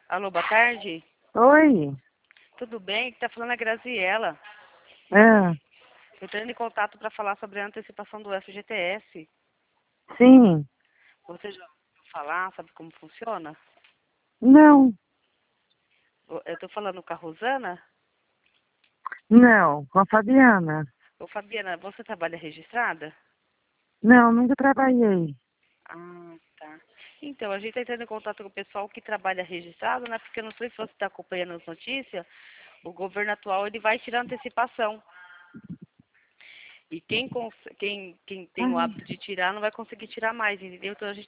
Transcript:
Alô, boa tarde. Oi. Tudo bem? Tá falando a Graziela. Ah, Eu entrando em contato para falar sobre a antecipação do FGTS. sim. Você já ouviu falar? Sabe como funciona? Não, Eu tô falando com a Rosana. não, com a Fabiana. Ô, Fabiana, você trabalha registrada? Não, nunca trabalhei. Ah, tá. Então, a gente está entrando em contato com o pessoal que trabalha registrado, né? Porque eu não sei se você está acompanhando as notícias. O governo atual ele vai tirar antecipação. E quem tem o Ai, hábito de tirar não vai conseguir tirar mais, entendeu? Então a gente